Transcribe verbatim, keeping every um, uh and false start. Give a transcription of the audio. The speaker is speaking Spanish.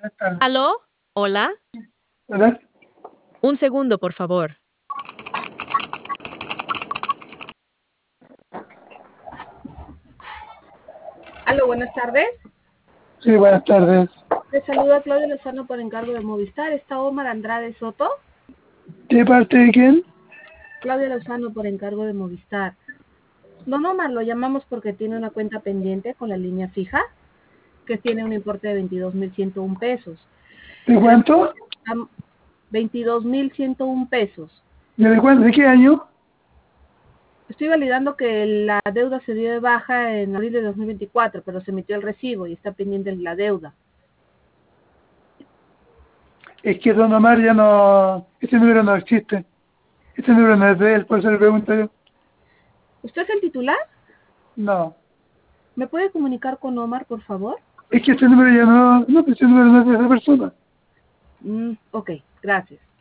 Buenas tardes. ¿Aló? ¿Hola? ¿Verdad? Un segundo, por favor. Aló, buenas tardes. Sí, buenas tardes. Le saluda Claudia Lozano por encargo de Movistar. ¿Está Omar Andrade Soto? ¿De parte de quién? Claudia Lozano por encargo de Movistar. Don Omar, lo llamamos porque tiene una cuenta pendiente con la línea fija, que tiene un importe de veintidós mil ciento uno pesos. ¿De cuánto? veintidós mil ciento uno pesos. ¿De cuánto? ¿De qué año? Estoy validando que la deuda se dio de baja en abril de dos mil veinticuatro, pero se emitió el recibo y está pendiente la deuda. Es que Don Omar ya no... Este número no existe. Este número no es de él, por eso le pregunto yo. ¿Usted es el titular? No. ¿Me puede comunicar con Omar, por favor? Es que este número ya no... No, pues este número no es de esa persona. Mm, ok, gracias.